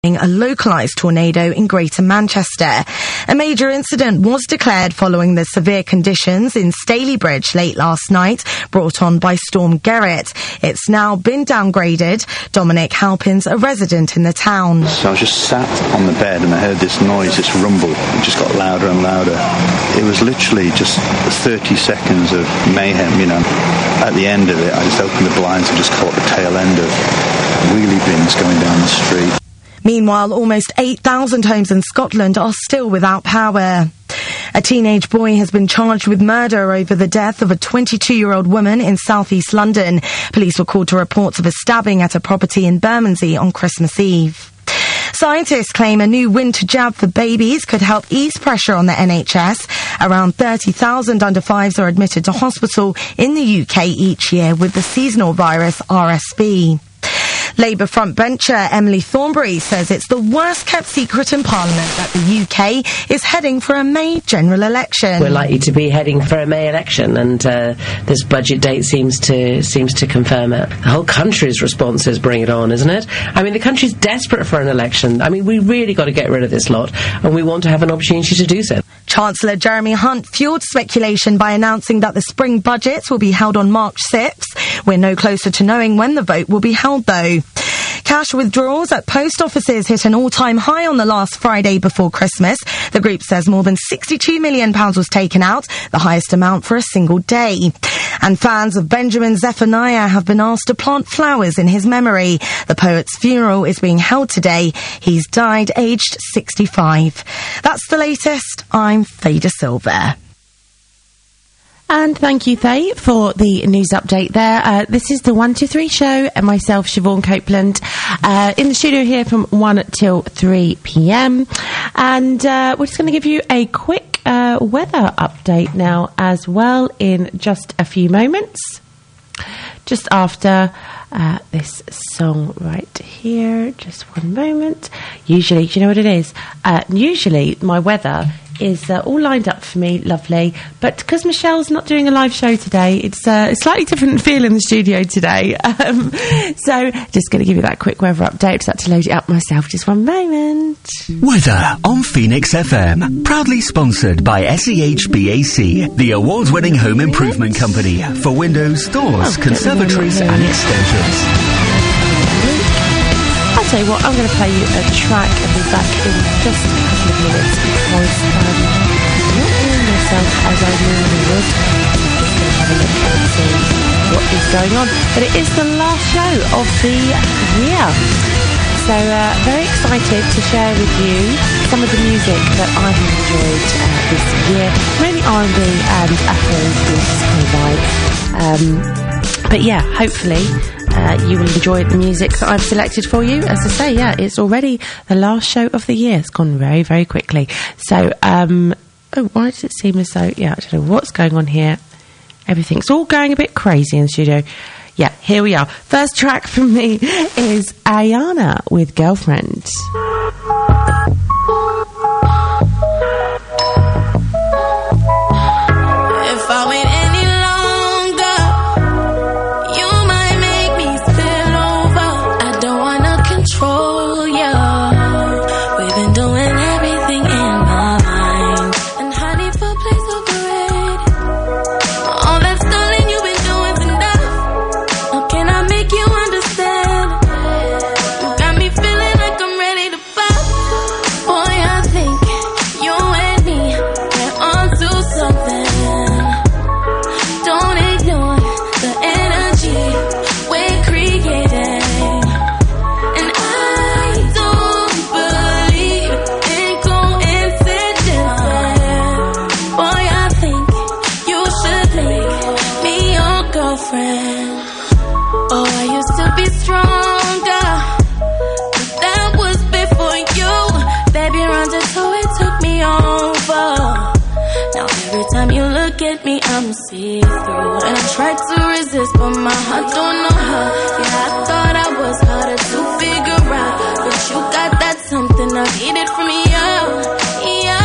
a localised tornado in Greater Manchester. A major incident was declared following the severe conditions in Stalybridge late last night, brought on by Storm Gerrit. It's now been downgraded. Dominic Halpin's a resident in the town. So I was just sat on the bed and I heard this noise, this rumble. It just got louder and louder. It was literally just 30 seconds of mayhem, you know. At the end of it, I just opened the blinds and just caught the tail end of wheelie bins going down the street. Meanwhile, almost 8,000 homes in Scotland are still without power. A teenage boy has been charged with murder over the death of a 22-year-old woman in southeast London. Police were called to reports of a stabbing at a property in Bermondsey on Christmas Eve. Scientists claim a new winter jab for babies could help ease pressure on the NHS. Around 30,000 under-5s are admitted to hospital in the UK each year with the seasonal virus RSV. Labour frontbencher Emily Thornberry says it's the worst-kept secret in Parliament that the UK is heading for a May general election. We're likely to be heading for a May election, and this budget date seems to confirm it. The whole country's response is bring it on, isn't it? I mean, the country's desperate for an election. I mean, we really got to get rid of this lot, and we want to have an opportunity to do so. Chancellor Jeremy Hunt fuelled speculation by announcing that the spring budgets will be held on March 6th. We're no closer to knowing when the vote will be held, though. Cash withdrawals at post offices hit an all-time high on the last Friday before Christmas. The group says more than £62 million was taken out, the highest amount for a single day. And fans of Benjamin Zephaniah have been asked to plant flowers in his memory. The poet's funeral is being held today. He's died aged 65. That's the latest. I'm Faye De Silva. And thank you, Faye, for the news update there. This is the 1 to 3 show, and myself, Siobhan Copeland, in the studio here from 1 till 3 p.m. And we're just going to give you a quick weather update now as well in just a few moments. Just after this song right here. Just one moment. Usually, do you know what it is? Usually, my weather is all lined up for me, lovely. But because Michelle's not doing a live show today, it's a slightly different feel in the studio today. So just going to give you that quick weather update. Just had to load it up myself. Just one moment. Weather on Phoenix FM. Proudly sponsored by SEHBAC, the award-winning home improvement company for windows, doors, conservatories and extensions. I'll tell you what, I'm going to play you a track and be back in just a couple of minutes because I'm not doing myself as I normally would. Just going to have a look and see what is going on. But it is the last show of the year. So very excited to share with you some of the music that I have enjoyed this year. Mainly R&B and Afro-influenced kind of vibe. But yeah, hopefully you will enjoy the music that I've selected for you. As I say, yeah, it's already the last show of the year. It's gone very, very quickly. So, why does it seem as though, yeah, I don't know what's going on here. Everything's all going a bit crazy in the studio. Yeah, here we are. First track from me is Ayana with Girlfriend. If I wait any longer, you might make me spill over. I don't wanna control you. We've been doing everything in my mind, and honey, for place overrated. All that stalling you've been doing's enough. How can I make you understand? You got me feeling like I'm ready to pop. Boy, I think you and me are onto something. Don't ignore the energy we're creating. And I don't believe in coincidences. Boy, I think you should make me your girlfriend. Oh, I used to be stronger, but that was before you. Baby, runs it so it took me over. Now every time you look at me, I'm see-through. And I tried to resist, but my heart don't know how. Yeah, I thought I was harder to figure out, but you got that something I needed from you. Yeah.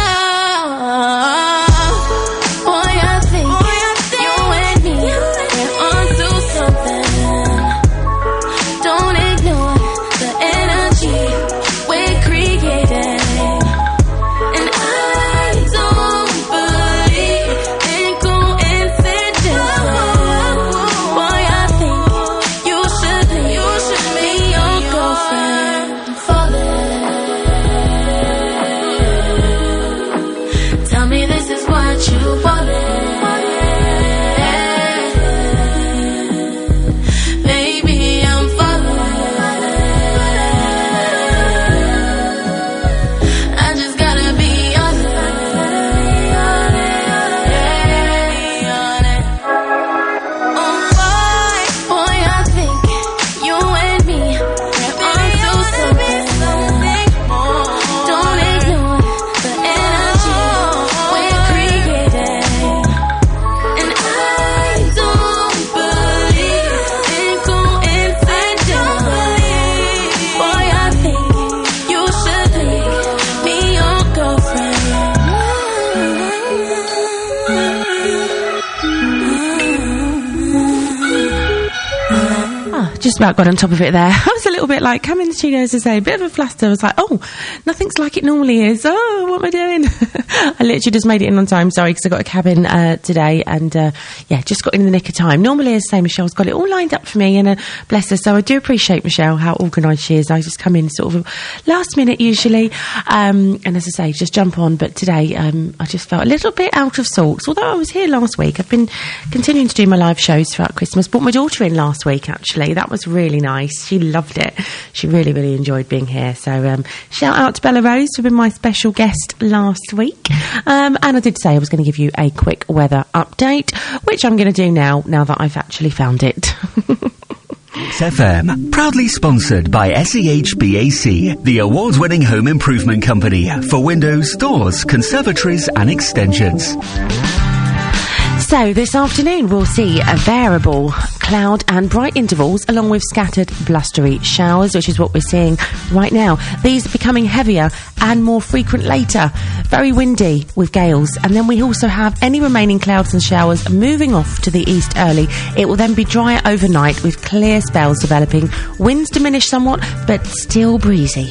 Boy, I think you and me are onto something. Don't ignore the energy we're just about got on top of it there. I was a little bit like, come in the studio, as I say, a bit of a fluster. I was like, oh, nothing's like it normally is. Oh, what am I doing? I literally just made it in on time, sorry, because I got a cab in today, and just got in the nick of time. Normally, as I say, Michelle's got it all lined up for me, and bless her. So I do appreciate Michelle, how organised she is. I just come in sort of last minute usually, and as I say, just jump on. But today, I just felt a little bit out of sorts. Although I was here last week, I've been continuing to do my live shows throughout Christmas. Brought my daughter in last week, actually. That was really nice. She loved it. She really, really enjoyed being here. So shout out to Bella Rose for being my special guest last week. And I did say I was going to give you a quick weather update, which I'm going to do now that I've actually found it. FM, proudly sponsored by SEHBAC, the award-winning home improvement company for windows, doors, conservatories and extensions. So this afternoon we'll see a variable cloud and bright intervals along with scattered blustery showers, which is what we're seeing right now. These are becoming heavier and more frequent later. Very windy with gales, and then we also have any remaining clouds and showers moving off to the east early. It will then be drier overnight with clear spells developing. Winds diminish somewhat, but still breezy.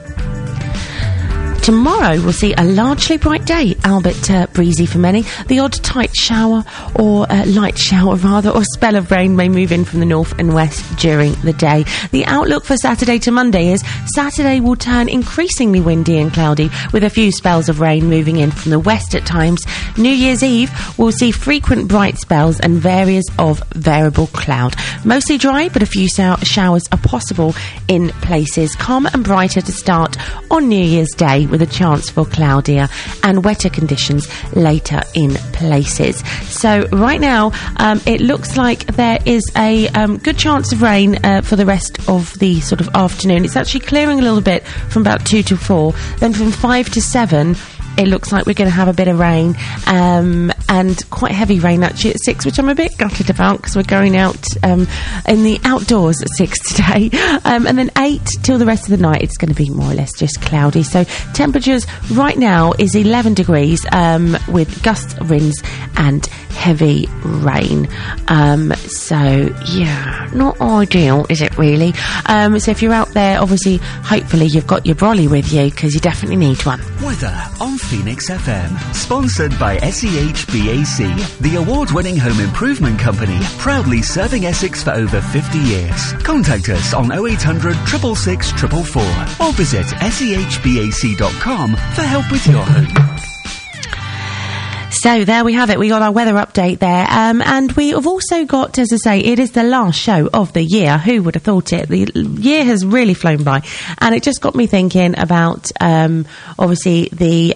Tomorrow we'll see a largely bright day, albeit breezy for many. The odd tight shower, or light shower rather, or spell of rain may move in from the north and west during the day. The outlook for Saturday to Monday is Saturday will turn increasingly windy and cloudy, with a few spells of rain moving in from the west at times. New Year's Eve we'll see frequent bright spells and areas of variable cloud. Mostly dry, but a few showers are possible in places. Calm and brighter to start on New Year's Day, with a chance for cloudier and wetter conditions later in places. So right now it looks like there is a good chance of rain for the rest of the sort of afternoon. It's actually clearing a little bit from about 2 to 4. Then from 5 to 7 it looks like we're going to have a bit of rain, and quite heavy rain actually at 6, which I'm a bit gutted about because we're going out in the outdoors at 6 today. And then 8 till the rest of the night, it's going to be more or less just cloudy. So temperatures right now is 11 degrees with gust winds and heavy rain. So yeah, not ideal, is it really? So if you're out there, obviously, hopefully you've got your brolly with you, because you definitely need one. Weather on Phoenix FM, sponsored by SEHBAC, the award-winning home improvement company, proudly serving Essex for over 50 years. Contact us on 0800 666 444 or visit sehbac.com for help with your home. So there we have it. We got our weather update there. And we have also got, as I say, it is the last show of the year. Who would have thought it? The year has really flown by. And it just got me thinking about, obviously, the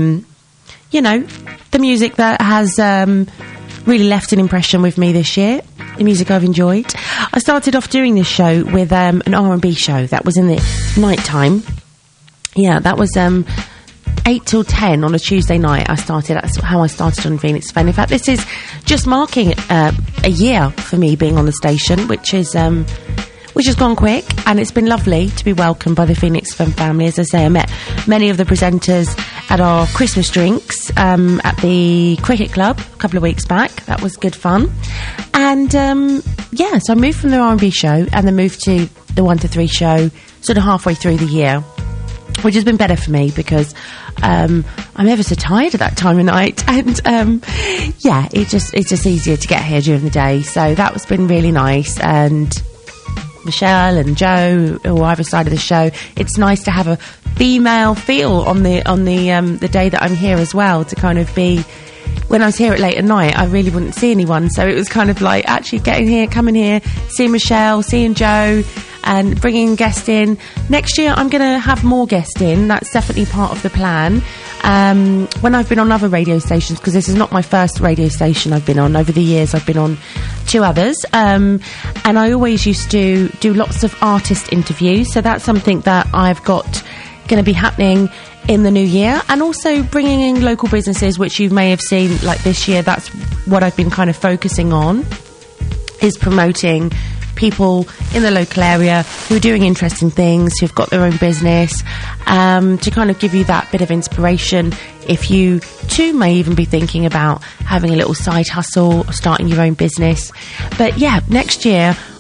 music that has really left an impression with me this year. The music I've enjoyed. I started off doing this show with an R&B show. That was in the night time. Yeah, that was 8 till 10 on a Tuesday night. That's how I started on Phoenix FM. In fact, this is just marking a year for me being on the station, which has gone quick, and it's been lovely to be welcomed by the Phoenix FM family. As I say, I met many of the presenters at our Christmas drinks at the Cricket Club a couple of weeks back. That was good fun. And so I moved from the R&B show and then moved to the 1 to 3 show sort of halfway through the year, which has been better for me because I'm ever so tired at that time of night, and it's just easier to get here during the day. So that has been really nice. And Michelle and Joe, or either side of the show, it's nice to have a female feel on the day that I'm here as well, to kind of be. When I was here at late at night, I really wouldn't see anyone, so it was kind of like actually coming here, seeing Michelle, seeing Joe, and bringing guests in. Next year, I'm going to have more guests in. That's definitely part of the plan. When I've been on other radio stations, because this is not my first radio station I've been on. Over the years, I've been on 2 others. And I always used to do lots of artist interviews. So that's something that I've got going to be happening in the new year, and also bringing in local businesses, which you may have seen like this year. That's what I've been kind of focusing on, is promoting people in the local area who are doing interesting things, who've got their own business, to kind of give you that bit of inspiration if you too may even be thinking about having a little side hustle or starting your own business. But yeah, next year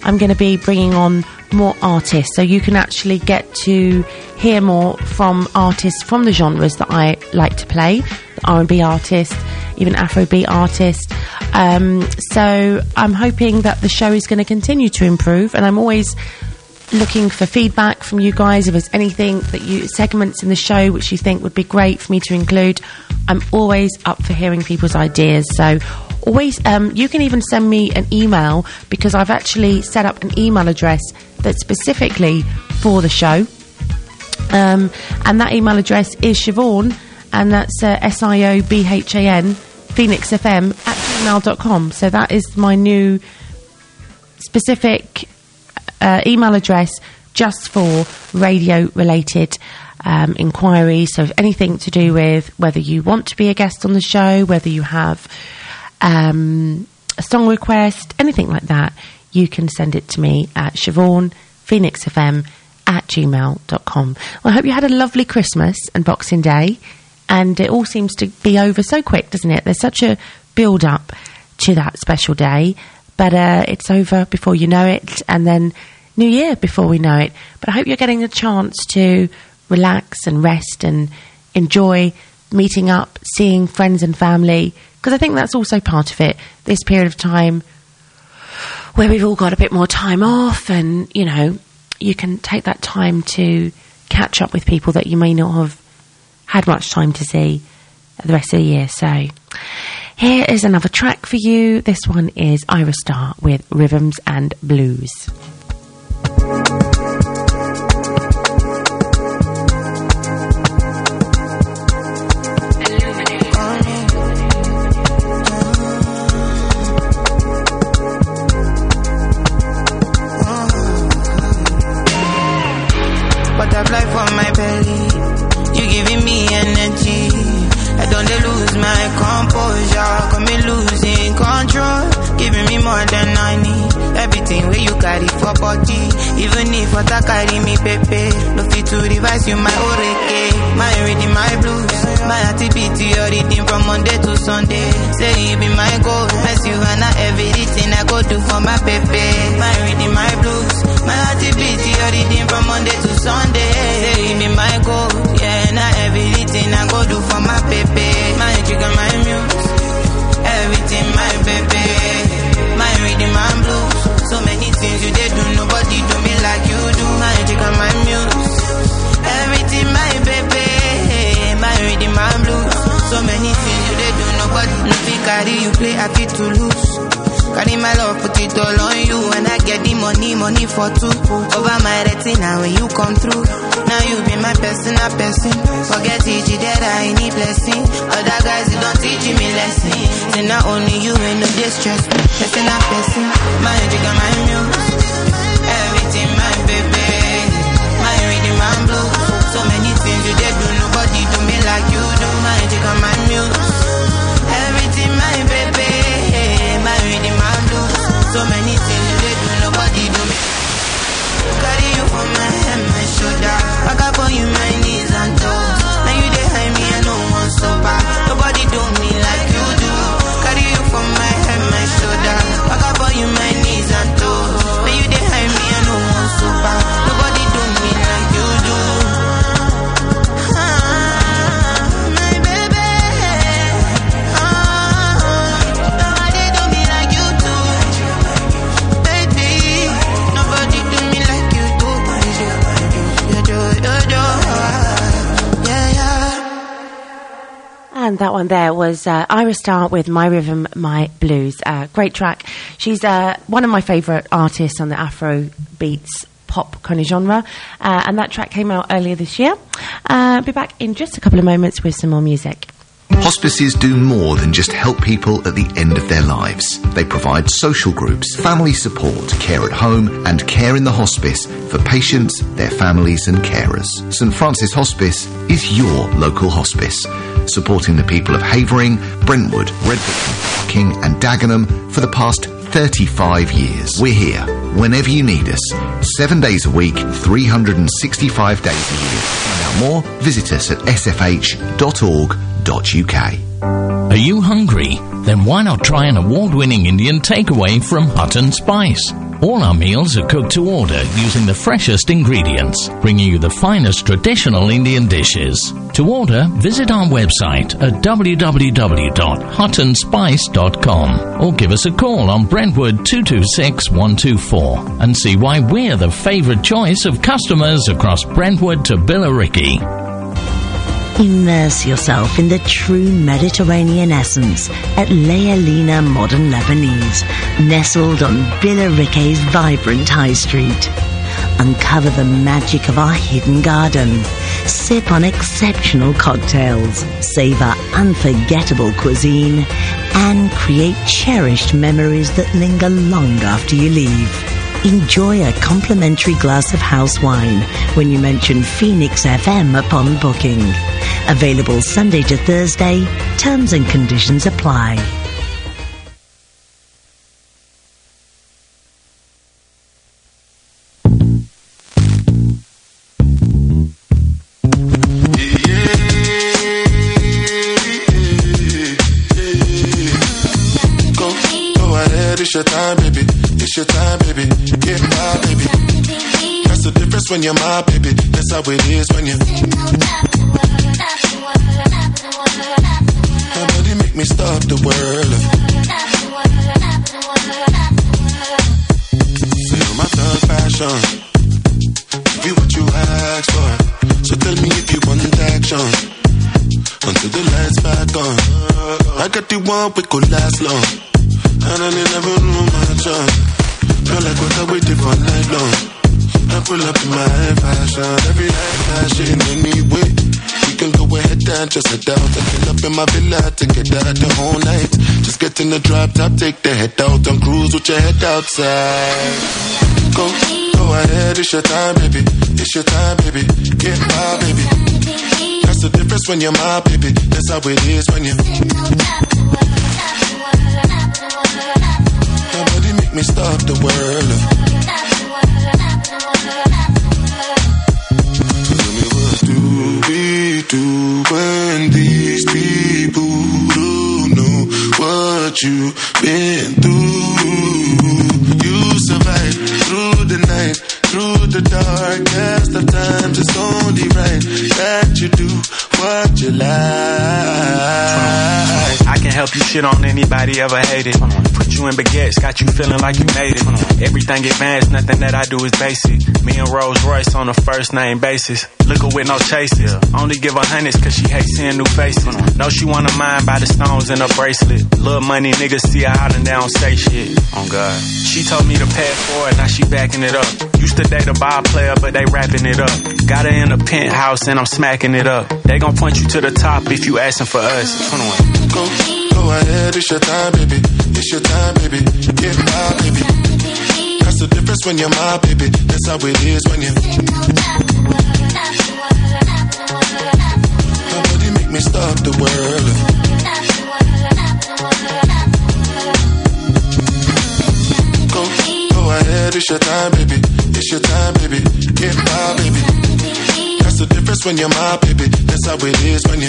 I'm going to be bringing on more artists, so you can actually get to hear more from artists from the genres that I like to play, the R&B artists, even Afrobeat artists. So I'm hoping that the show is going to continue to improve, and I'm always looking for feedback from you guys. If there's anything segments in the show which you think would be great for me to include, I'm always up for hearing people's ideas. So always, you can even send me an email, because I've actually set up an email address that's specifically for the show. And that email address is Siobhan, and that's SIOBHAN, phoenixfm@gmail.com. So that is my new specific email address just for radio-related inquiries. So anything to do with whether you want to be a guest on the show, whether you have a song request, anything like that, you can send it to me at Siobhan, phoenixfm@gmail.com. Well, I hope you had a lovely Christmas and Boxing Day, and it all seems to be over so quick, doesn't it? There's such a build-up to that special day, but it's over before you know it, and then New Year before we know it. But I hope you're getting a chance to relax and rest and enjoy meeting up, seeing friends and family, because I think that's also part of it, this period of time where we've all got a bit more time off, and, you know, you can take that time to catch up with people that you may not have had much time to see the rest of the year. So here is another track for you. This one is Ira Star with Rhythms and Blues. Butterfly for my belly, you giving me energy. I don't lose my composure, got me losing control, giving me more than I need. Everything where you carry for body, even if what I carry me, baby. No fit to revise you, my oreke, my reading, my blues, my activity, your reading from Monday to Sunday. Say you be my goal, I see you and everything I go do for my baby. My reading, my blues, my activity, your reading from Monday to Sunday. Say you be my goal, yeah, now everything I go do for my baby. My trigger, my muse, everything, my baby. My reading, my blues, so many things you did do, nobody do me like you do. My trigger, my muse, everything, my baby. My reading, my blues, so many things you did do, nobody no fit carry you play, I fit to lose. Carry my love, put it all on you, and I get the money for two. Over my retina when you come through. Now you be my personal person. Forget it, that I need blessing. Other guys, you don't teach me lesson. Say not only you ain't no distress me. Personal person, my jigger, my muse, everything, my baby. My reading, my blues, so many things you did do, nobody do me like you do. My jigger, my muse, everything, my baby. My reading, my blues, so many things you did do, nobody do me. Carry you for my head, my shoulder, I got for you my knees and toes. Now you behind me, I know one so bad. Nobody do me like you do. Carry you for my head, my shoulder, I got for you my knees and toes. Now you behind me, I know one so bad. Nobody do me like you do. And that one there was Ira Star with My Rhythm, My Blues. Great track. She's one of my favourite artists on the Afro beats pop kind of genre. And that track came out earlier this year. I'll be back in just a couple of moments with some more music. Hospices do more than just help people at the end of their lives. They provide social groups, family support, care at home and care in the hospice for patients, their families and carers. St Francis Hospice is your local hospice, supporting the people of Havering, Brentwood, Redwood, King and Dagenham for the past 35 years. We're here whenever you need us, 7 days a week, 365 days a year. To find out more, visit us at sfh.org.uk. Are you hungry? Then why not try an award-winning Indian takeaway from Hutton Spice? All our meals are cooked to order using the freshest ingredients, bringing you the finest traditional Indian dishes. To order, visit our website at www.hotandspice.com or give us a call on Brentwood 226 124 and see why we're the favourite choice of customers across Brentwood to Billericay. Immerse yourself in the true Mediterranean essence at Lealina Modern Lebanese, nestled on Billericay's vibrant high street. Uncover the magic of our hidden garden. Sip on exceptional cocktails, savor unforgettable cuisine, and create cherished memories that linger long after you leave. Enjoy a complimentary glass of house wine when you mention Phoenix FM upon booking. Available Sunday to Thursday. Terms and conditions apply. Go ahead, it's your time, baby. It's your time, baby. Get my baby. That's the difference when you're my baby. That's how it is when you. Nobody make me stop the world. Feel my thug passion. Give you what you ask for. So tell me if you want action. Until the lights back on. I got the one we could last long. And I never knew my job. Feel like what I waited for night long. I pull up in my fashion. Every night fashion anyway. We can go ahead and just head out. I fill up in my villa to get out the whole night. Just get in the drop top, take the head out and cruise with your head outside. Go ahead, it's your time, baby. It's your time, baby. Get my baby. That's the difference when you're my baby. That's how it is when you. Nobody make me stop the world. Tell me what do we do when these people don't know what you've been through? You survive through the night, through the darkest of times. It's only right that you do what you like. I can help you shit on anybody ever hated. Put you in baguettes, got you feeling like you made it. Everything advanced, nothing that I do is basic. Me and Rolls Royce on a first name basis. Liquor with no chases. Only give her hundreds cause she hates seeing new faces. Know she wanna mind by the stones in her bracelet. Little money niggas see her out and they don't say shit. Oh God. She told me to pay it forward, now she backing it up. Used to date a ball player, but they wrapping it up. Got her in a penthouse and I'm smacking it up. They gon' point you to the top if you asking for us. 21. Go ahead, it's your time, baby. It's your time, baby. Get my baby. That's the difference when you're my baby. That's how it is when you. Nobody make me stop the world. Go ahead, it's your time, baby. It's your time, baby. Get my baby. That's the difference when you're my baby. That's how it is when you.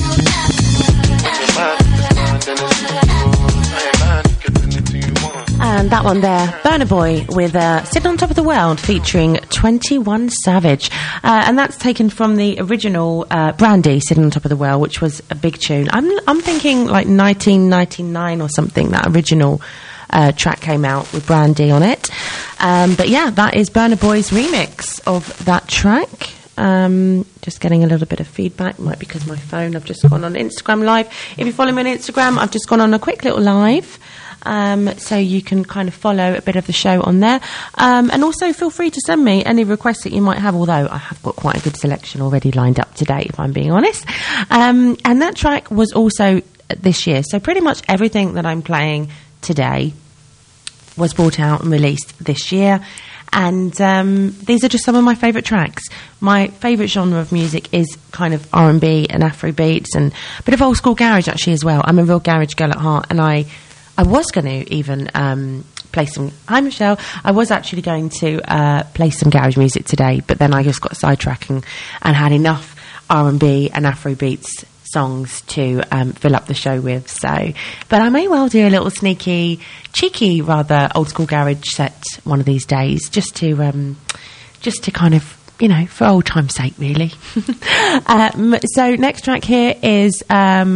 And that one there, Burna Boy with Sitting on Top of the World featuring 21 Savage. And that's taken from the original Brandy, Sitting on Top of the World, which was a big tune. I'm thinking like 1999 or something, that original track came out with Brandy on it. But yeah, that is Burna Boy's remix of that track. Just getting a little bit of feedback, might be because my phone. I've just gone on Instagram Live. If you follow me on Instagram, I've just gone on a quick little live, so you can kind of follow a bit of the show on there, and also feel free to send me any requests that you might have, although I have got quite a good selection already lined up today, if I'm being honest. And that track was also this year, so pretty much everything that I'm playing today was brought out and released this year. And these are just some of my favourite tracks. My favourite genre of music is kind of R&B and Afro beats and a bit of old school garage actually as well. I'm a real garage girl at heart, and I was going to even play some... Hi, Michelle. I was actually going to play some garage music today, but then I just got sidetracked and had enough R&B and Afro beats. songs to fill up the show with. So, but I may well do a little sneaky, cheeky, rather old school garage set one of these days, just to kind of, you know, for old time's sake, really. So next track here is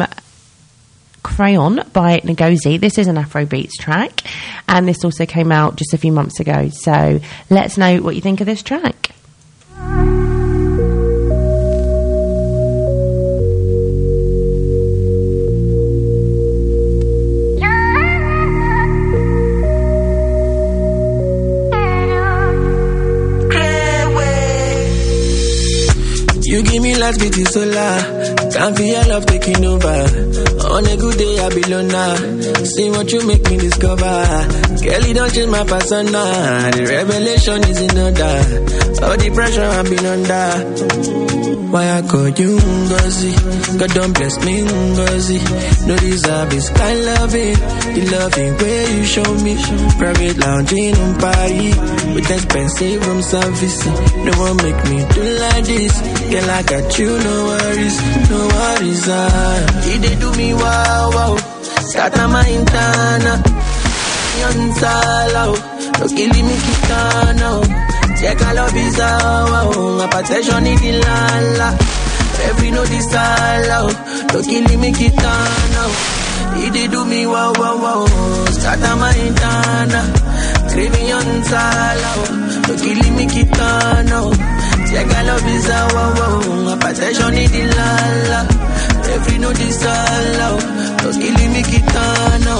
Crayon by Ngozi. This is an Afrobeats track, and this also came out just a few months ago. So let's know what you think of this track. You give me last beat is solar. Can't feel your love taking over. On a good day I be loner. See what you make me discover. Girl, you don't change my persona. The revelation is in order. All the pressure I've been under. Why I call you Ngozi? God don't bless me Ngozi. No deserve is kind loving. The loving way you show me. Private lounging in Paris with expensive room service. No one make me do like this. Girl, I got you, no worries, no worries. He did do me wow wow. Scatter my intana. Young Salah, no killing me kitana. Check all of his wow. My protection in the lala. Every no disala. No killing me kitana. He did do me wow wow wow. Scatter my intana. Craving young Salah. No killing me kitana. Check all of his wow. My protection in the lala. Every no disala. No killing me kitana.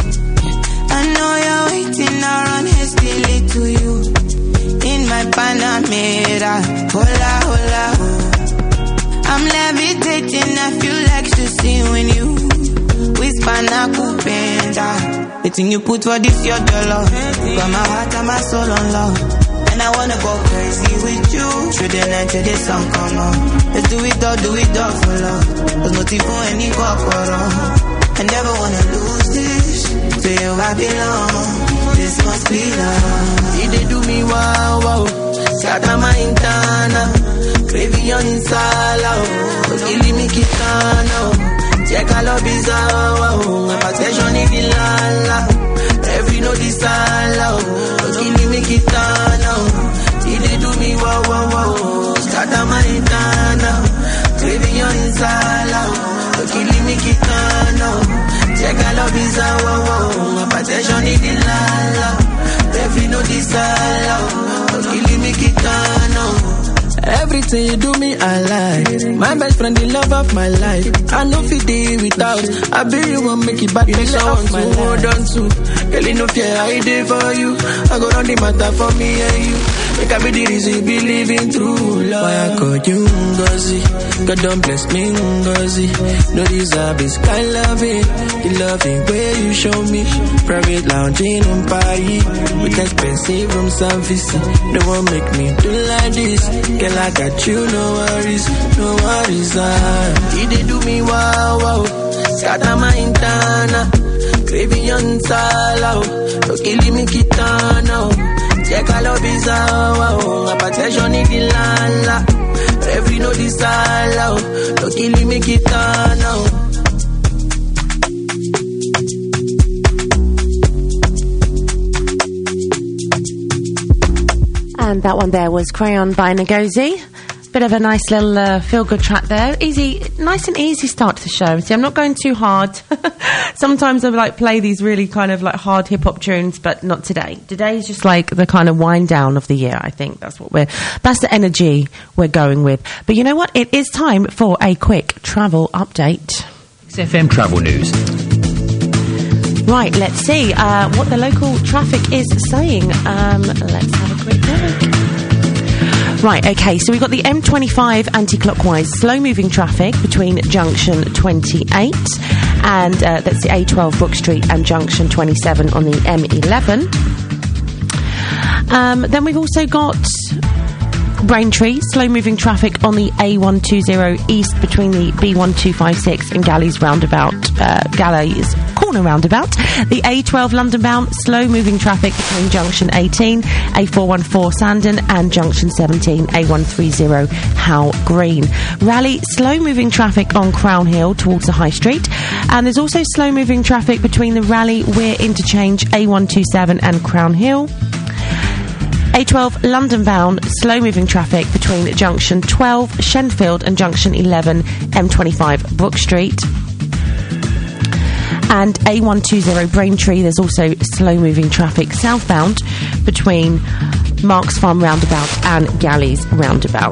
I know you're waiting around hastily to you. In my Panamera, hola, hola, oh. I'm levitating, I feel like ecstasy when you whisper na kupenda. The thing you put for this, your dollar. Got my heart and my soul on love. And I wanna go crazy with you. Through the night till the sun come on. Let's do it all for love. There's nothing for any corporal. I never wanna lose this. To you I belong. This must be love. He did do me wow wow. Scatter my intana. Craving on insala. Killing me kitana. Check all of his wow. My protection in the lala. Every no disala. Killing me kitana. He did do me wow wow wow. Scatter my intana. Craving on insala. Killing me kitana. Check all of his wow. My protection in the lala. Every no disala. Killing me kitana. Everything you do me, I like. My best friend, the love of my life. I know if it without. I be you won't make it back. You want to hold on to. Girl, you know fear I did for you. I go on the matter for me and you. Make I be the reason believing through love. Why I call you Ngozi? God don't bless me Ngozi. No deserve is kind loving. The loving way you show me. Private lounging in Paris with expensive room service. No one make me do like this. Girl, I got you, no worries, no worries. He did do me wow wow. Scatter my intana. Craving young Salah. No killing me kitana. Check all of his wow. My protection in the lala. Every no disala. No killing me kitana. And that one there was Crayon by Ngozi. Bit of a nice little feel-good track there. Easy, nice and easy start to the show. See, I'm not going too hard. Sometimes I like play these really kind of like hard hip-hop tunes, but not today. Today is just like the kind of wind down of the year. I think that's the energy we're going with. But you know what? It is time for a quick travel update. XFM Travel News. Right, let's see what the local traffic is saying. Let's have a quick look. Right, okay, so we've got the M25 anti-clockwise slow-moving traffic between junction 28 and that's the A12 Brook Street and junction 27 on the M11. Then we've also got Braintree, slow-moving traffic on the A120 east between the B1256 and Galleys roundabout, Galleys corner roundabout. The A12 London bound, slow moving traffic between junction 18, A414 Sandon and junction 17, A130 Howe Green. Raleigh, slow moving traffic on Crown Hill towards the High Street. And there's also slow moving traffic between the Raleigh Weir interchange, A127 and Crown Hill. A12 London bound, slow moving traffic between junction 12 Shenfield and junction 11 M25 Brook Street. And A120 Braintree, there's also slow moving traffic southbound between Marks Farm roundabout and Galleys roundabout.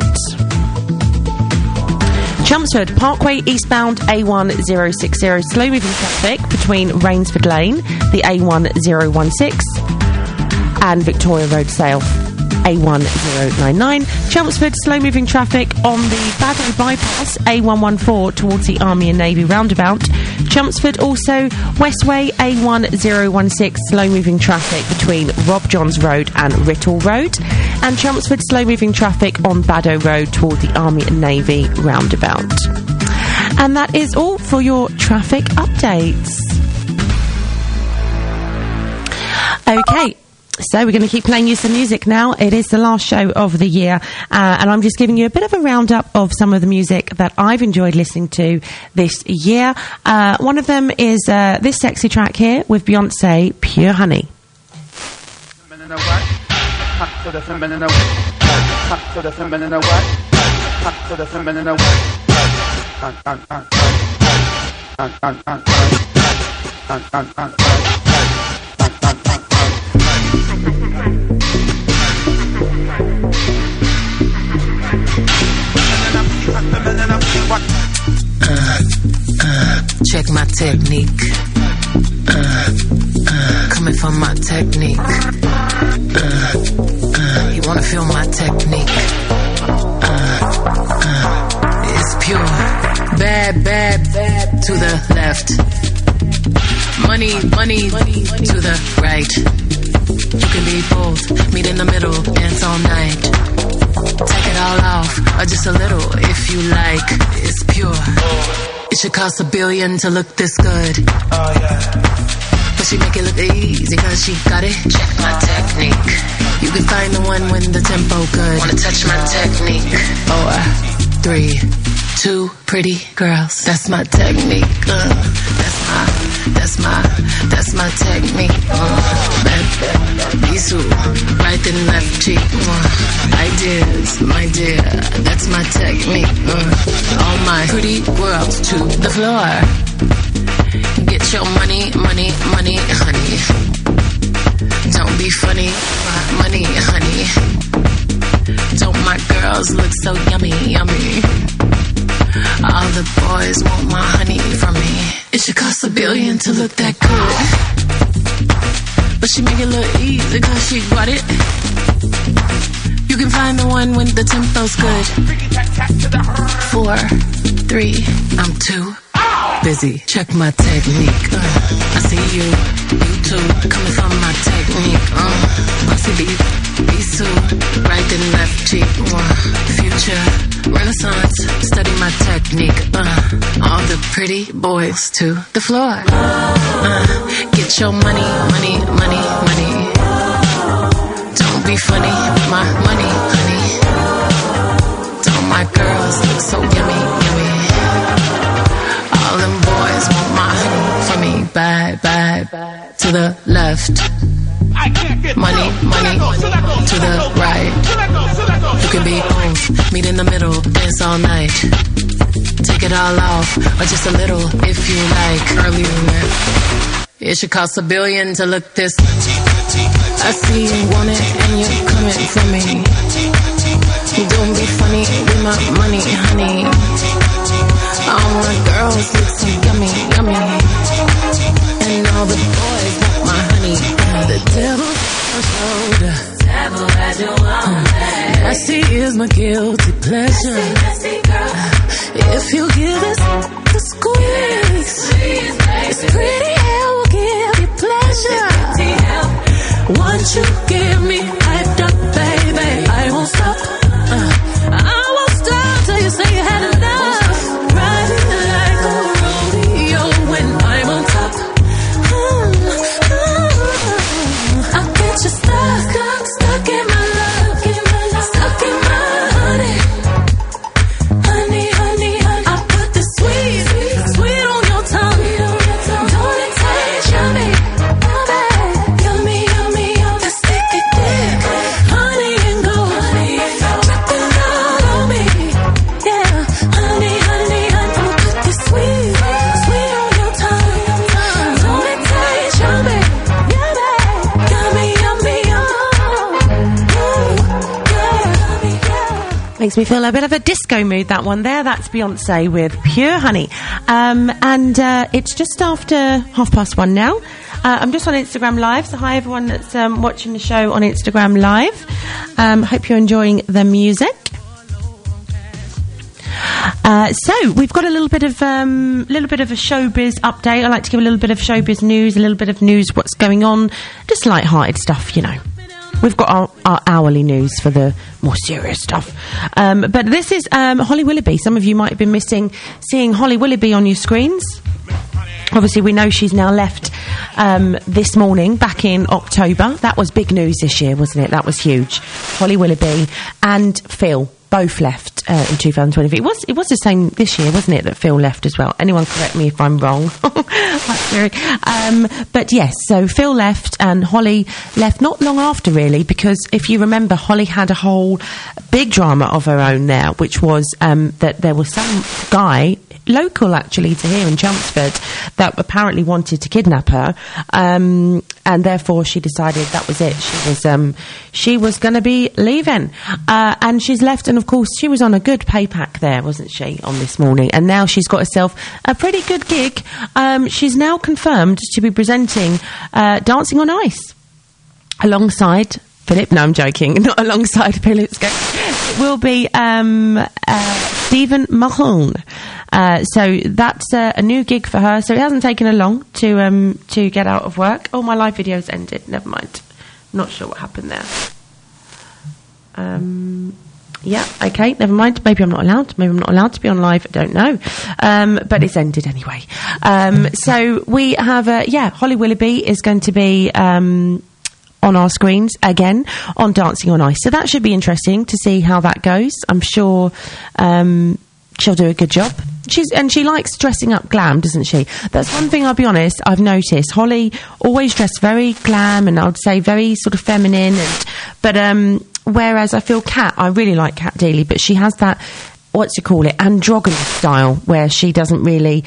Chelmsford Parkway eastbound A1060, slow moving traffic between Rainsford Lane, the A1016 and Victoria Road South, A1099. Chelmsford, slow moving traffic on the Baddow bypass, A114 towards the Army and Navy roundabout. Chelmsford also Westway, A1016, slow moving traffic between Rob Johns Road and Rittall Road. And Chelmsford, slow moving traffic on Baddow Road toward the Army and Navy roundabout. And that is all for your traffic updates. Okay. So we're going to keep playing you some music now. It is the last show of the year, and I'm just giving you a bit of a roundup of some of the music that I've enjoyed listening to this year. One of them is this sexy track here with Beyonce, Pure Honey. Check my technique. Coming from my technique. You wanna feel my technique? It's pure. Bad, bad, bad to the left. Money, money, money to the right. You can be both, meet in the middle, dance all night. Take it all off, or just a little if you like. It's pure. It should cost $1 billion to look this good. Oh yeah. But she make it look easy cause she got it. Check my technique. You can find the one when the tempo good. Wanna touch my technique? 4, 3, 2 pretty girls. That's my technique. That's my technique. Bisou, right and left cheek. Ideas, my dear, that's my technique. All my pretty girls to the floor. Get your money, money, money, honey. Don't be funny, my money, honey. Don't my girls look so yummy, yummy? All the boys want my honey from me. It should cost $1 billion to look that good. But she make it look easy cause she got it. You can find the one when the tempo's good. 4, 3, I'm too busy. Check my technique. I see you too, coming from my technique. Bossy be sued, right and left cheek. Future Renaissance, study my technique. All the pretty boys to the floor. Get your money, money, money, money. Don't be funny, my money, honey. Don't my girls look so yummy, yummy? All them boys want my honey for me. Bye, bye, to the left. Money, money, to the right. You can be both, meet in the middle, dance all night. Take it all off, or just a little if you like. Earlier, it should cost $1 billion to look this. I see you want it and you're coming for me. Don't be funny with my money, honey. All my girls look so yummy, yummy. And all the boys want my honey. The devil has your shoulder. Nasty is my guilty pleasure. If you give us the squeeze, it's pretty hell will give you pleasure. Once you give me hyped up, baby, I won't stop. I won't stop till you say you had enough. Makes me feel a bit of a disco mood, that one there. That's Beyonce with Pure Honey. And it's just after 1:30 now. I'm just on Instagram Live, so hi everyone that's watching the show on Instagram Live. Hope you're enjoying the music. So we've got a little bit of a showbiz update. I like to give a little bit of showbiz news, a little bit of news, what's going on, just light-hearted stuff, you know. We've got our hourly news for the more serious stuff. But this is Holly Willoughby. Some of you might have been missing seeing Holly Willoughby on your screens. Obviously, we know she's now left this morning, back in October. That was big news this year, wasn't it? That was huge. Holly Willoughby and Phil both left in 2023. It was the same this year, wasn't it, that Phil left as well? Anyone correct me if I'm wrong. But yes, so Phil left and Holly left not long after, really, because if you remember, Holly had a whole big drama of her own there, which was that there was some guy, local actually to here in Chelmsford, that apparently wanted to kidnap her, and therefore she decided that was it. She was going to be leaving, and she's left. And of course, she was on a good pay pack there, wasn't she, on This Morning? And now she's got herself a pretty good gig. She's now confirmed to be presenting Dancing on Ice alongside Philip. No, I'm joking. Not alongside Philip. It will be Stephen Mahone. So that's a new gig for her. So it hasn't taken her long to get out of work. Oh, my live video's ended. Never mind. Not sure what happened there. Yeah, okay, never mind. Maybe I'm not allowed to be on live. I don't know. But it's ended anyway. So we have, Holly Willoughby is going to be on our screens again on Dancing on Ice. So that should be interesting to see how that goes. I'm sure she'll do a good job. She likes dressing up glam, doesn't she? That's one thing, I'll be honest, I've noticed. Holly always dressed very glam and I would say very sort of feminine. But whereas I feel I really like Kat Deely, but she has that, androgynous style where she doesn't really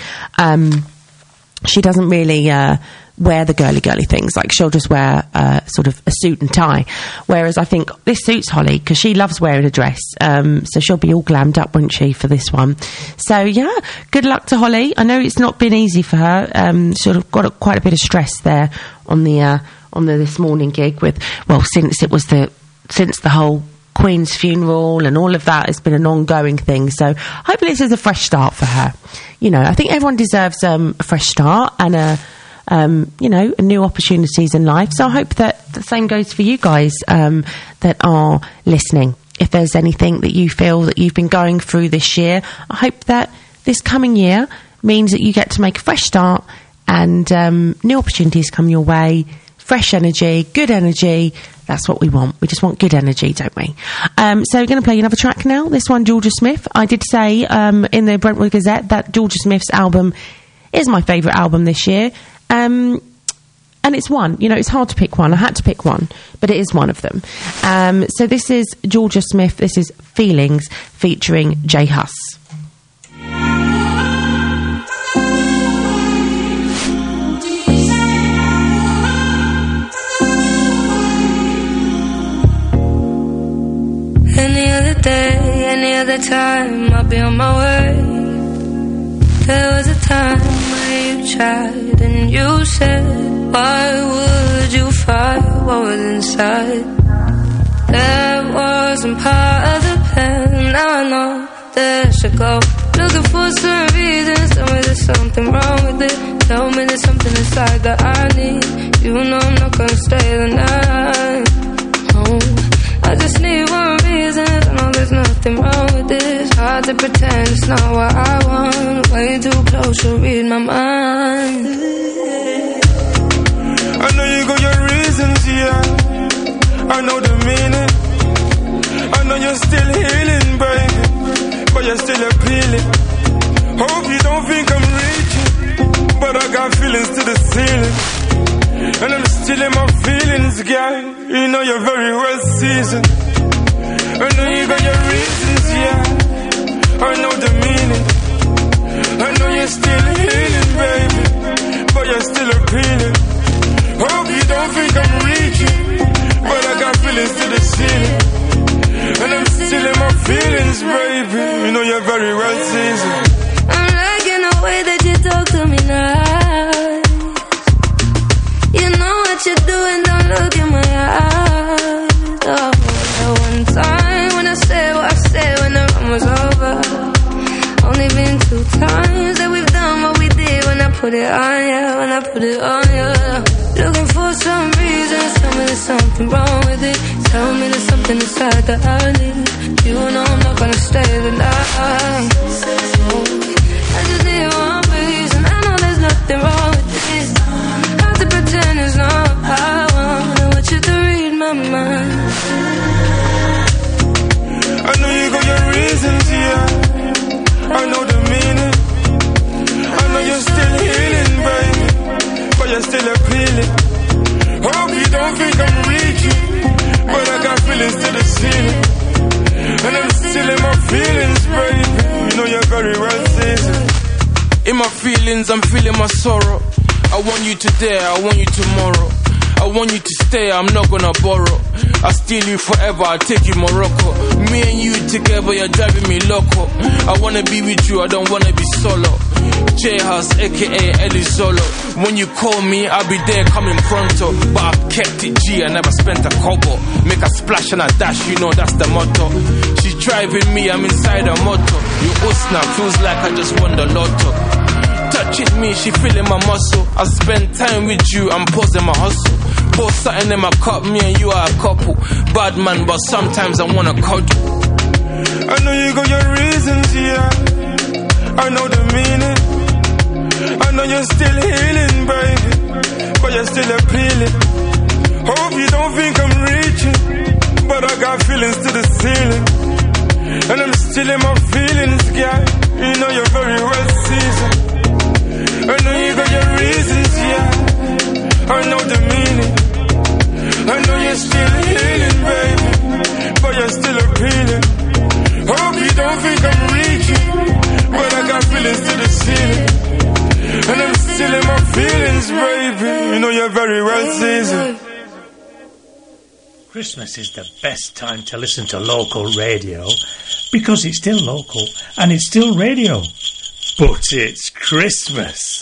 wear the girly things. Like, she'll just wear sort of a suit and tie. Whereas I think this suits Holly because she loves wearing a dress. So she'll be all glammed up, won't she, for this one? So yeah, good luck to Holly. I know it's not been easy for her. Sort of got quite a bit of stress there on the This Morning gig since the whole Queen's funeral and all of that has been an ongoing thing. So hopefully this is a fresh start for her. You know, I think everyone deserves a fresh start and new opportunities in life. So I hope that the same goes for you guys that are listening. If there's anything that you feel that you've been going through this year, I hope that this coming year means that you get to make a fresh start and new opportunities come your way. Fresh energy, good energy. That's what we want. We just want good energy, don't we? So we're going to play another track now. This one, Georgia Smith. I did say in the Brentwood Gazette that Georgia Smith's album is my favourite album this year. And it's one. You know, it's hard to pick one. I had to pick one, but it is one of them. So this is Georgia Smith. This is Feelings featuring J Hus. Any other day, any other time, I'll be on my way. There was a time where you tried and you said, why would you fight what was inside? That wasn't part of the plan. Now I know that I should go. Looking for some reasons. Tell me there's something wrong with it. Tell me there's something inside that I need. You know I'm not gonna stay the night. Oh, I just need one reason. I know there's nothing wrong with this. Hard to pretend it's not what I want. Way too close to read my mind. I know you got your reasons, yeah. I know the meaning. I know you're still healing, baby, but you're still appealing. Hope you don't think I'm reaching, but I got feelings to the ceiling. And I'm still in my feelings, girl. You know you're very well seasoned. I know you got your reasons, yeah. I know the meaning. I know you're still healing, baby, but you're still appealing. Hope you don't think I'm reaching, but I got feelings to the ceiling. And I'm still in my feelings, you're very well seasoned. I'm liking the way that you talk to me now. You know what you're doing, don't look in my eyes. Oh, that one time when I said what I said when the run was over. Only been 2 times that we've done what we did when I put it on you, when I put it on you. Looking for some reason, tell me there's something wrong with it. Tell me there's something inside that I need. You know I'm not gonna stay the night. I just need one reason, I know there's nothing wrong with this. Hard to pretend it's not how I want. I want you to read my mind. I know you got your reasons, yeah. I know the meaning. I know you're still healing, baby, but you're still appealing. Hope you don't think I'm reaching, but I got feelings to the ceiling, and I'm still in my feelings, baby. You know you're very well seasoned. In my feelings, I'm feeling my sorrow. I want you today, I want you tomorrow. I want you to stay, I'm not gonna borrow. I'll steal you forever, I'll take you Morocco. Me and you together, you're driving me loco. I wanna be with you, I don't wanna be solo. J-House, aka Ellie Solo. When you call me, I'll be there coming pronto. But I've kept it G, I never spent a kobo. Make a splash and a dash, you know that's the motto. She's driving me, I'm inside a moto. Your Usna feels like I just won the lotto. Touching me, she feeling my muscle. I spend time with you, I'm pausing my hustle. Pour something in my cup, me and you are a couple. Bad man, but sometimes I wanna cuddle. I know you got your reasons, yeah. I know the meaning. I know you're still healing, baby, but you're still appealing. Hope you don't think I'm reaching, but I got feelings to the ceiling, and I'm still in my feelings, girl. You know you're very well seasoned. I know you got your reasons, yeah. I know the meaning. I know you're still healing, baby, but you're still appealing. Hope you don't think I'm reaching, but I got feelings to the ceiling, and I'm still in my feelings, baby. You know you're very well seasoned. Christmas is the best time to listen to local radio because it's still local and it's still radio. But it's Christmas.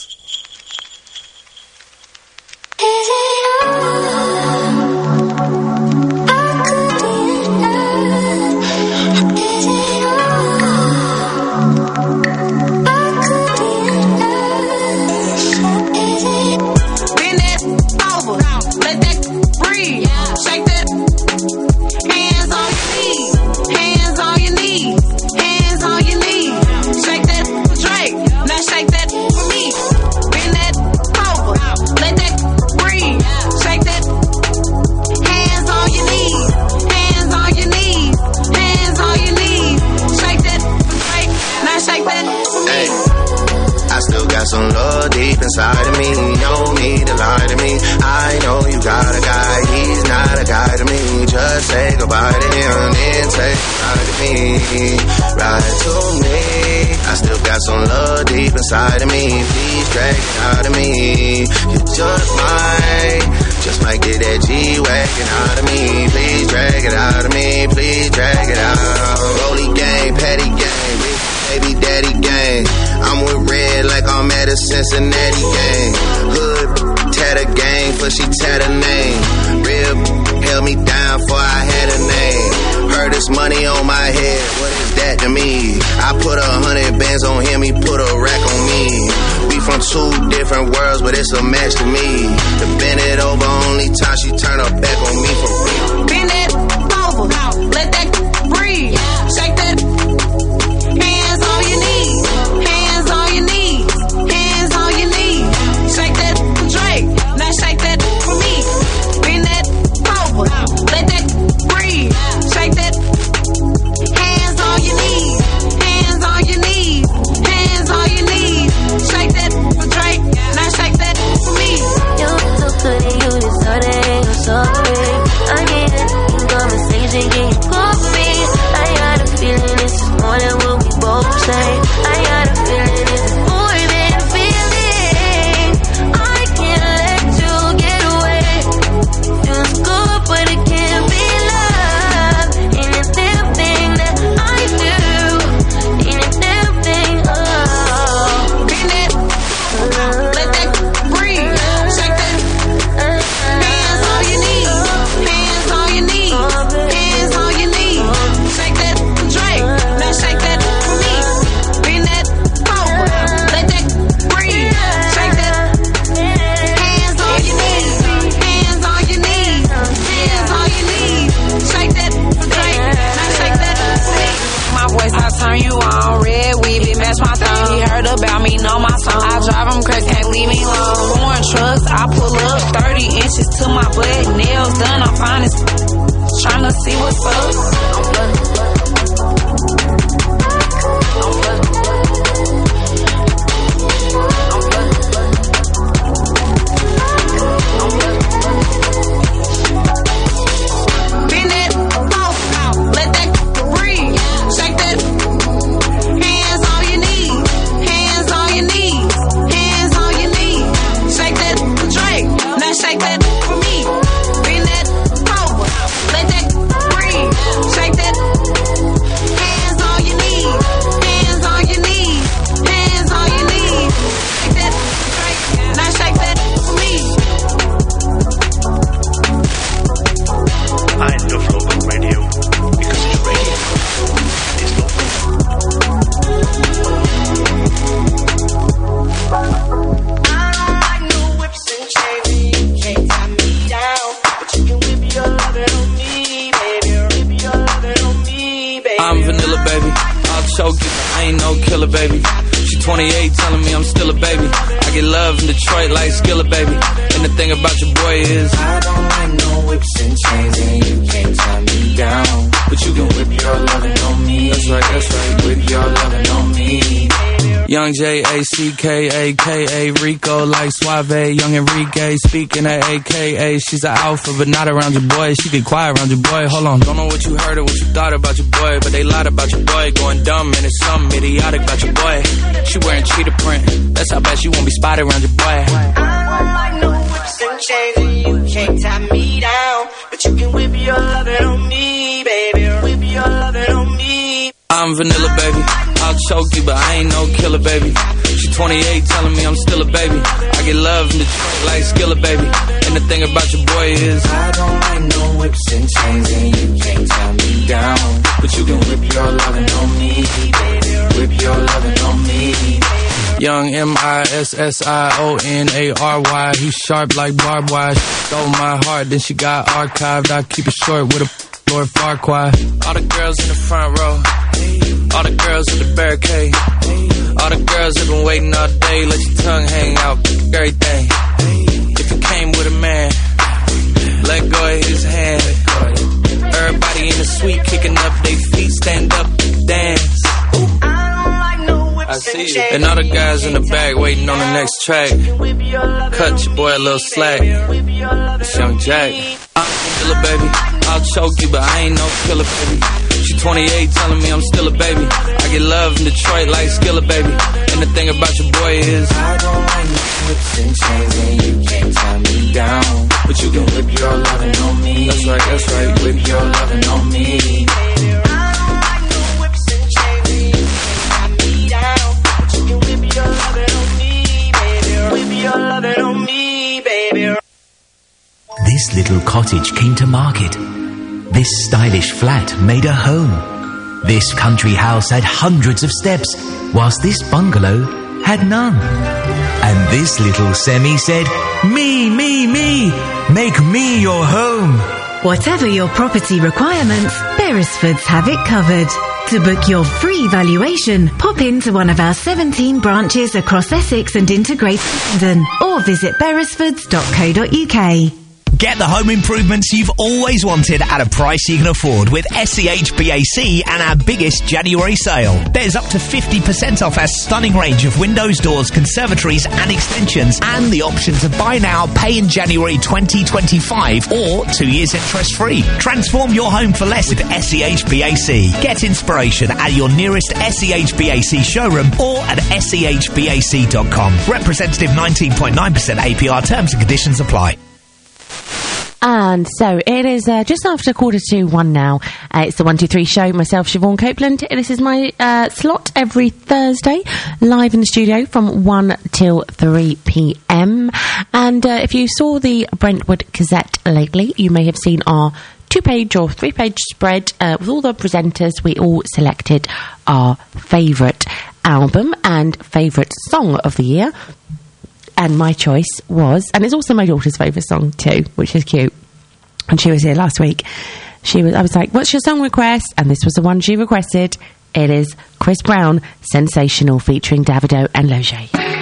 Some love deep inside of me, no need to lie to me. I know you got a guy, he's not a guy to me. Just say goodbye to him, then say goodbye to me. Right to me, I still got some love deep inside of me. Please drag it out of me. You just might get that G-Wagon out of me. Please drag it out of me, please drag it out. Rolly gang, petty gang, baby daddy gang. I'm with Red like I'm at a Cincinnati game. Hood, tatter gang, for she tatter name. Real held me down for I had a name. Heard this money on my head, what is that to me? I put 100 bands on him, he put a rack on me. We from 2 different worlds, but it's a match to me. To bend it over, only time she turn her back on me for real. Bend it over, let that breathe. Shake that. Hands on your knees, hands on your knees, hands on your knees. Shake that for Drake, now shake that for me. Bend that over, let that breathe. Shake that. Hands on your knees, hands on your knees, hands on your knees. Shake that for Drake, now shake that for me. You so good and you deserve it, you're so good. I need it. on my song. I drive them crazy, can't leave me alone. Foreign trucks, I pull up 30 inches to my butt. Nails done, I'm fine as tryna see what's up. Shake that for me. Bring that over. Let that breathe. Shake that. Hands on your knees. Hands on your knees. Hands on your knees. Shake that. Now shake that for me. I love local radio because it's radio. It's I'm vanilla, baby. I'll choke you, but I ain't no killer, baby. She 28, telling me I'm still a baby. I get love in Detroit like Skillet, baby. And the thing about your boy is I don't like no whips and chains, and you can't tie me down. But you can whip your lovin' on me. That's right, whip your lovin' on me. Young J-A-C-K-A, K-A, Rico like Suave, Young Enrique, speaking at AKA. She's an alpha, but not around your boy. She get quiet around your boy. Hold on, don't know what you heard or what you thought about your boy, but they lied about your boy. Going dumb, and it's something idiotic about your boy. She wearing cheetah print, that's how bad she won't be spotted around your boy. I don't like no whips and chains, and you can't tie me down. But you can whip your lovin' on me, baby. Whip your lovin' on me. I'm vanilla, baby. I'll choke you, but I ain't no killer, baby. She 28, telling me I'm still a baby. I get love in Detroit like Skillet, baby. And the thing about your boy is I don't like no whips and chains, and you can't tie me down. But you can whip your lovin' on me, baby. Whip your lovin' on me. Young M-I-S-S-I-O-N-A-R-Y. He's sharp like barbed wire. She stole my heart, then she got archived. I keep it short with a Lord Farquhar. All the girls in the front row, all the girls at the barricade, all the girls have been waiting all day. Let your tongue hang out, everything. If you came with a man, let go of his hand. Everybody in the suite kicking up their feet, stand up, dance. I see you. And all the guys in the back waiting on the next track. Cut your boy a little slack. It's Young Jack. I'm a killer, baby. I'll choke you, but I ain't no killer, baby. She 28, telling me I'm still a baby. I get love in Detroit like Skillet, baby. And the thing about your boy is I don't like no whips and chains, and you can't tie me down. But you can whip your lovin' on me. That's right, whip your lovin' on me. This little cottage came to market. This stylish flat made a home. This country house had hundreds of steps, whilst this bungalow had none. And this little semi said, me, make me your home. Whatever your property requirements, Beresfords have it covered. To book your free valuation, pop into one of our 17 branches across Essex and into Greater London, or visit beresfords.co.uk. Get the home improvements you've always wanted at a price you can afford with SEHBAC and our biggest January sale. There's up to 50% off our stunning range of windows, doors, conservatories and extensions, and the option to buy now, pay in January 2025 or 2 years interest free. Transform your home for less with SEHBAC. Get inspiration at your nearest SEHBAC showroom or at SEHBAC.com. Representative 19.9% APR. Terms and conditions apply. And so it is just after 1:45 now. It's the 123 show. Myself, Siobhan Copeland. This is my slot every Thursday, live in the studio from 1 till 3 p.m. And if you saw the Brentwood Gazette lately, you may have seen our 2-page or 3-page spread with all the presenters. We all selected our favourite album and favourite song of the year. And my choice was, and it's also my daughter's favourite song too, which is cute. And she was here last week. I was like, what's your song request? And this was the one she requested. It is Chris Brown, Sensational, featuring Davido and Loge.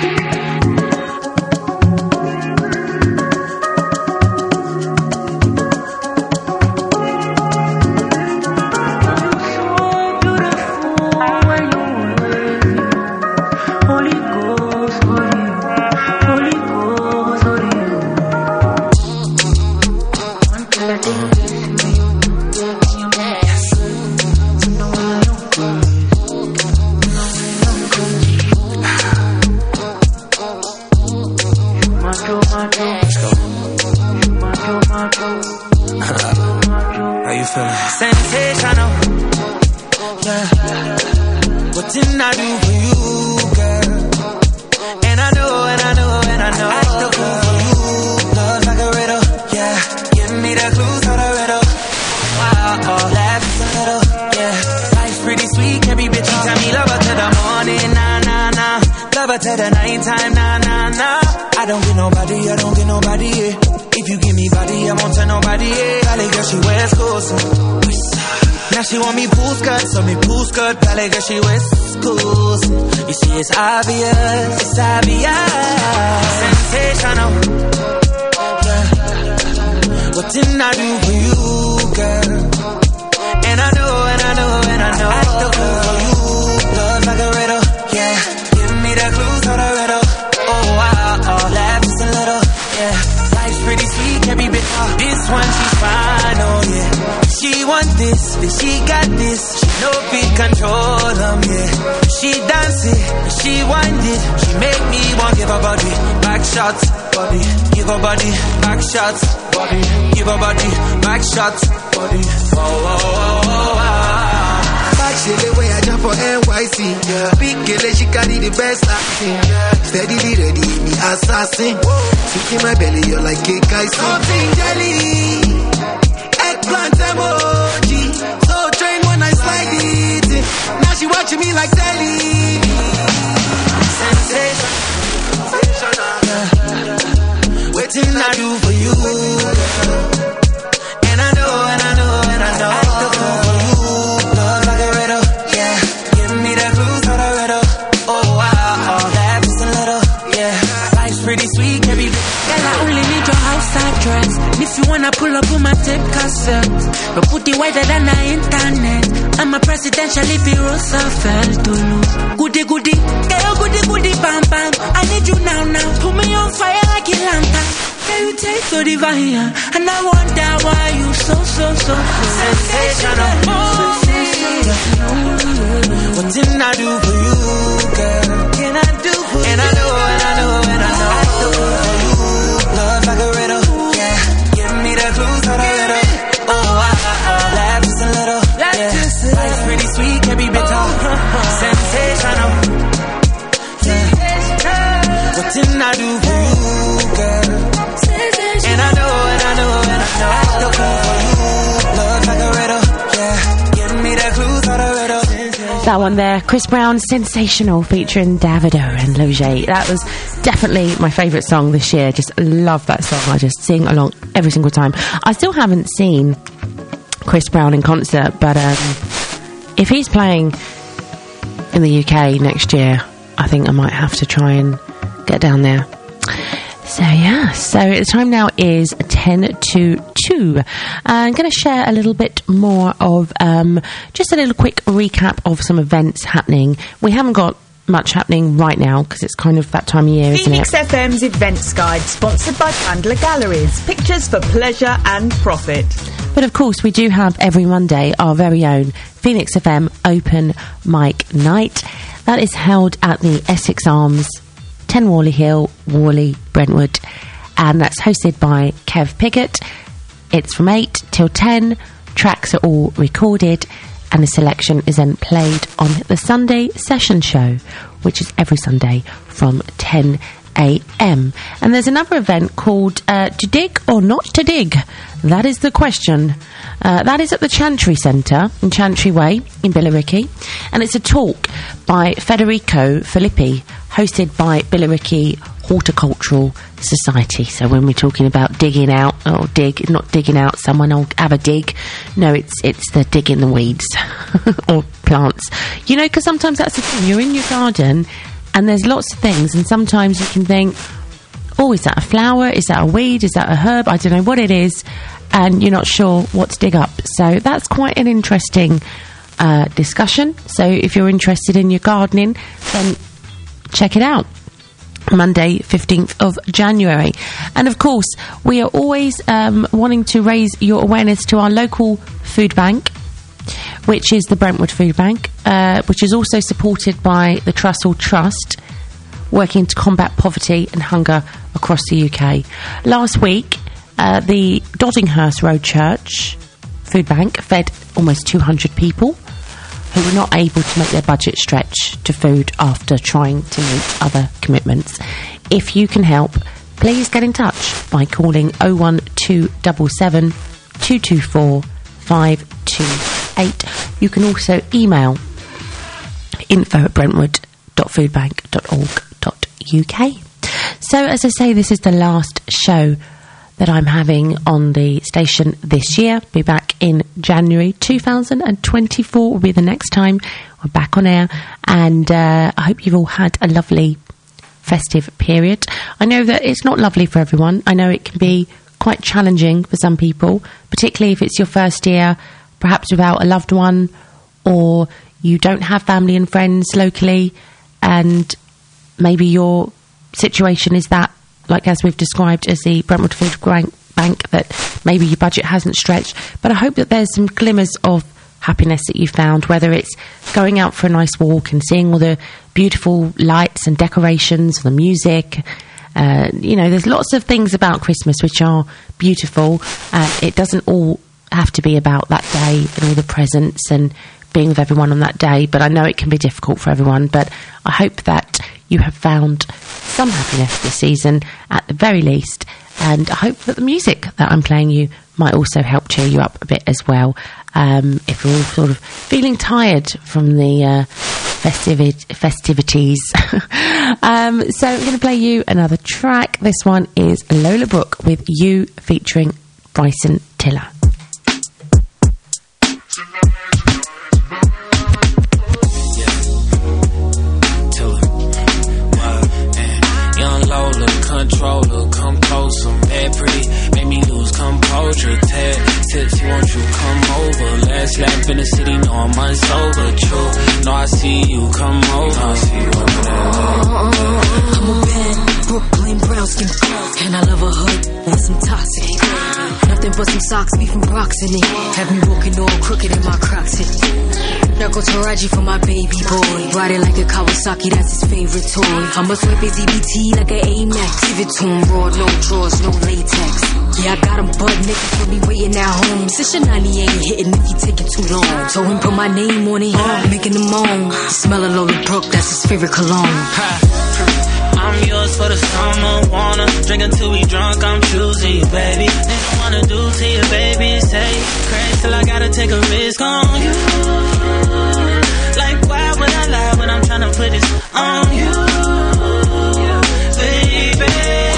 never tell the night time, nah, nah, nah. I don't get nobody, yeah. If you give me body, I won't tell nobody, yeah. Valley girl, she West Coast. Now she want me pool skirt, so me pool skirt. Valley girl, she West Coast. You see, it's obvious. Sensational. Yeah. What didn't I do for you, girl? And I know. I still fall for you. Love like a riddle, yeah. Give me the clues to the riddle. Oh, wow, laugh just a little, yeah. Life's pretty sweet, can't be bitter. This one, she's fine, oh yeah. She want this, then she got this. She know fit control them, yeah. She dance it, she wind it. She make me want give her body back shots, body. Give her body back shots, body. Give her body back shots, body. Oh, oh, oh, oh, oh. She the way I jump for NYC, yeah. Big girl, she carry the best acting, yeah. Steadily ready, me assassin. Sweet in my belly, you're like cake icing. Something jelly, eggplant emoji. So train when I slide it in. Now she watching me like telly. Sensation, yeah. Waiting I do for you, and I know. I still fall for you. Love like a riddle, yeah. Give me the clues to the riddle. Oh, wow, laugh just a little, yeah. Life's pretty sweet, can be. Girl, I only need your house address. And if you wanna pull up on my tape cassette, but put it wider than the internet. I'm a presidential if you Roosevelt to lose. Goody, girl, goody, bam, bam. I need you now. Put me on fire like a lantern. Can you take to the fire? And I wonder why you so sensational. What didn't I do for you, girl? Can I do for you? And I know. I still fall for you. Love like a riddle, yeah. Give me the clues to the riddle. Oh, laugh just a little, yeah. Life's pretty sweet, can be bitter. Sensational, yeah. What didn't I do for you, girl? And I know. I still fall for you. Love like a riddle, yeah. Give me the clues to the riddle. That one there, Chris Brown, Sensational, featuring Davido and Loge. That was definitely my favourite song this year. Just love that song. I just sing along every single time. I still haven't seen Chris Brown in concert, but if he's playing in the UK next year, I think I might have to try and get down there. So the time now is 10 to 2. I'm going to share a little bit more of just a little quick recap of some events happening. We haven't got much happening right now because it's kind of that time of year, isn't it? Phoenix FM's Events Guide, sponsored by Candler Galleries. Pictures for pleasure and profit. But of course, we do have every Monday our very own Phoenix FM Open Mic Night. That is held at the Essex Arms, 10 Worley Hill, Worley, Brentwood, and that's hosted by Kev Piggott. It's from 8 till 10. Tracks are all recorded, and the selection is then played on the Sunday session show, which is every Sunday from 10 a.m. And there's another event called To Dig or Not to Dig? That is the question. That is at the Chantry Centre in Chantry Way in Billericay, and it's a talk by Federico Filippi, hosted by Billericay Horticultural Society. So when we're talking about digging out, or not digging out someone, or have a dig, no, it's the digging the weeds or plants. You know, because sometimes that's the thing. You're in your garden and there's lots of things, and sometimes you can think, oh, is that a flower? Is that a weed? Is that a herb? I don't know what it is, and you're not sure what to dig up. So that's quite an interesting discussion. So if you're interested in your gardening, then check it out. Monday, 15th of January. And of course, we are always wanting to raise your awareness to our local food bank, which is the Brentwood Food Bank, which is also supported by the Trussell Trust, working to combat poverty and hunger across the UK. Last week, the Doddinghurst Road Church Food Bank fed almost 200 people who were not able to make their budget stretch to food after trying to meet other commitments. If you can help, please get in touch by calling 01277 224 528. You can also email info@brentwood.foodbank.org.uk. So, as I say, this is the last show that I'm having on the station this year. Be back in January 2024 will be the next time we're back on air, and I hope you've all had a lovely festive period. I know that it's not lovely for everyone. I know it can be quite challenging for some people, particularly if it's your first year, perhaps without a loved one, or you don't have family and friends locally, and maybe your situation is that, like as we've described as the Brentwood Food Bank, that maybe your budget hasn't stretched. But I hope that there's some glimmers of happiness that you found, whether it's going out for a nice walk and seeing all the beautiful lights and decorations, the music. There's lots of things about Christmas which are beautiful. It doesn't all have to be about that day and all the presents and being with everyone on that day, but I know it can be difficult for everyone. But I hope that you have found some happiness this season at the very least, and I hope that the music that I'm playing you might also help cheer you up a bit as well, if you're all sort of feeling tired from the festivities. So I'm going to play you another track. This one is Lola Brooke with You featuring Bryson Tiller. Lola, controller, come closer, mad pretty, make me lose composure, tad tipsy, won't you come over, last lap in the city, no I'm unsober, true, no I see you, come over, I see you over there. I'm a bad Brooklyn brown skin girl, and I love a hood with some toxic, nothing but some socks, beef and rocks in it, have me walking all crooked in my Crocs hit. Now go Taraji for my baby boy. Ride it like a Kawasaki, that's his favorite toy. I'ma swipe his EBT like an Amex. Give it to him raw, no drawers, no latex. Yeah, I got him butt naked for me waiting at home. Since Shanani ain't hitting if he taking too long. Told him put my name on it, making him moan. Smell of Lola Brooke, that's his favorite cologne. I'm yours for the summer, wanna drink until we drunk, I'm choosing you, baby. Things I wanna do to you, baby, say crazy till I gotta take a risk on you. Like why would I lie when I'm tryna put this on you, baby?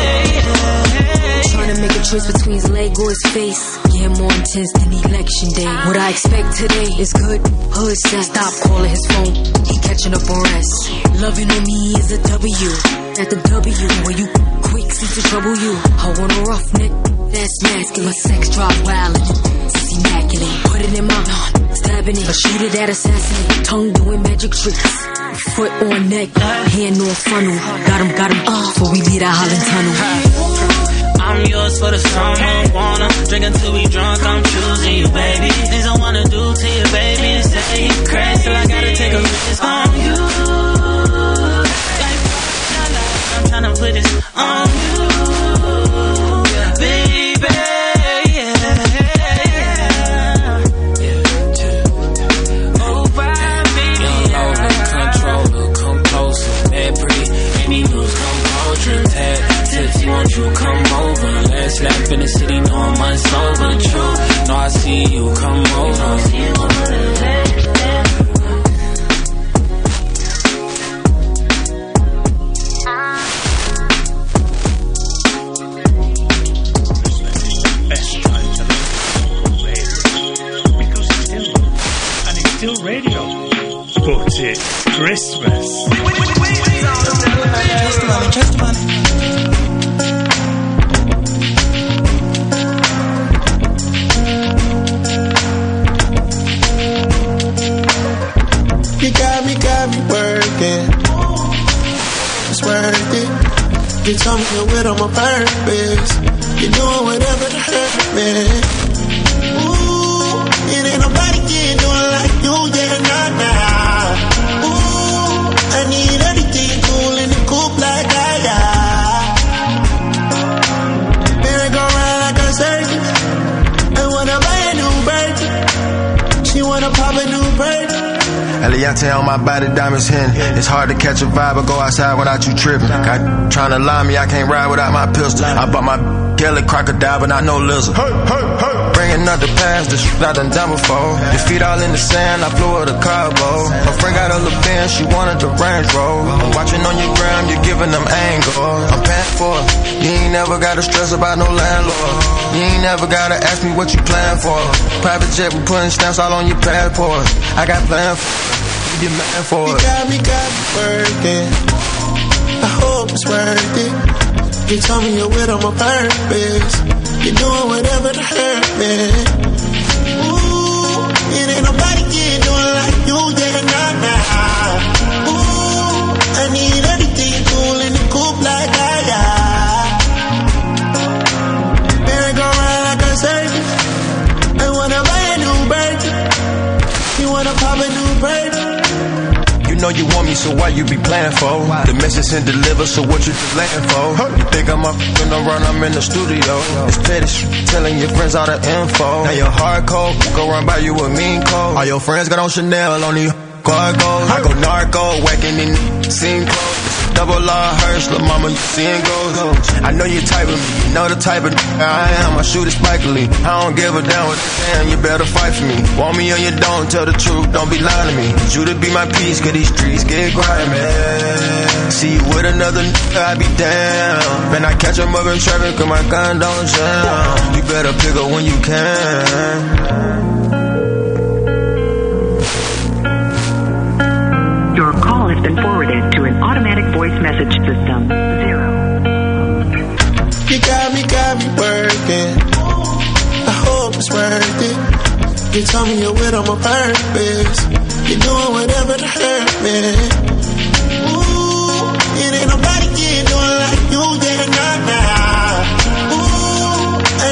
Tryna make a choice between his leg or his face. Yeah, more intense than election day. What I expect today is good hood sex. Stop calling his phone, he catching up on rest. Loving on me is a W. At the W where you quick seems to trouble you. I want a rough neck, that's masculine. Sex drive wild and it's immaculate. Put it in my stabbing it, or shoot it at assassinate. Tongue doing magic tricks, foot on neck, hand on funnel. Got him, before we leave that Holland tunnel. I'm yours for the summer, wanna drink until we drunk, I'm choosing you, baby. Things I wanna do to you, baby, say you crazy till I gotta take a risk on you. Like, I'm tryna put this on you, baby, oh, baby, controller, come closer, mad pretty, make me lose composure, tad tipsy, won't you come over, last lap in the city, no I'm unsober, true, no I see you, come over. Still radio, but it's Christmas. Trust the money. You got me working. It's worth it. You told me you're with on my purpose. You're doing whatever to hurt me. Ooh, it ain't nobody can do it like you, yeah, nah. Ooh, I need everything cool in the coupe like I got. Merry go round like a circus. I wanna buy a new bird. She wanna pop a new bird. Eliantte on my body, diamonds hidden. It's hard to catch a vibe or go outside without you tripping. Got trying to lie me, I can't ride without my pistol. I bought my Kelly crocodile, but not no lizard. Bringing up the past, this I done done before. Your feet all in the sand, I flew her the carbo. My friend got a little Benz, she wanted the Range Rover. I'm watching on your gram, you're giving them angles. I'm paying for it. You ain't never gotta stress about no landlord. You ain't never gotta ask me what you plan for. Private jet, we putting stamps all on your passport. I got plans for it. You man for it. You got me working. I hope it's worth it. You told me you're with on my purpose. You're doing whatever to hurt me. Ooh, it ain't nobody can do it like you, yeah, nah. Ooh, I need everything cool in the coupe like I. Merry go round like a circus. I wanna buy a new bird. You wanna pop a new bird. You know you want me, so why you be playing for? The message and deliver, so what you delaying for? You think I'm up in the run, I'm in the studio. It's petty telling your friends all the info. Now you're hardcore, go run by you with mean code. All your friends got on Chanel, on the cargoes. I go narco, whacking in the scene clothes. Double R Hearst, lil' mama, you seeing goes. I know you type of me, you know the type of I am. I shoot it spikily. I don't give a damn what you saying, you better fight for me. Want me or you don't, tell the truth, don't be lying to me. Need you to be my peace, cause these streets get grimy. See you with another nigga, I be down. Man, I catch him up in traffic, cause my gun don't jam. You better pick up when you can. Your call has been forwarded to an automatic voice message system. 0. You got me working. I hope it's worth it. You told me you're with on my purpose. You're doing whatever to hurt me.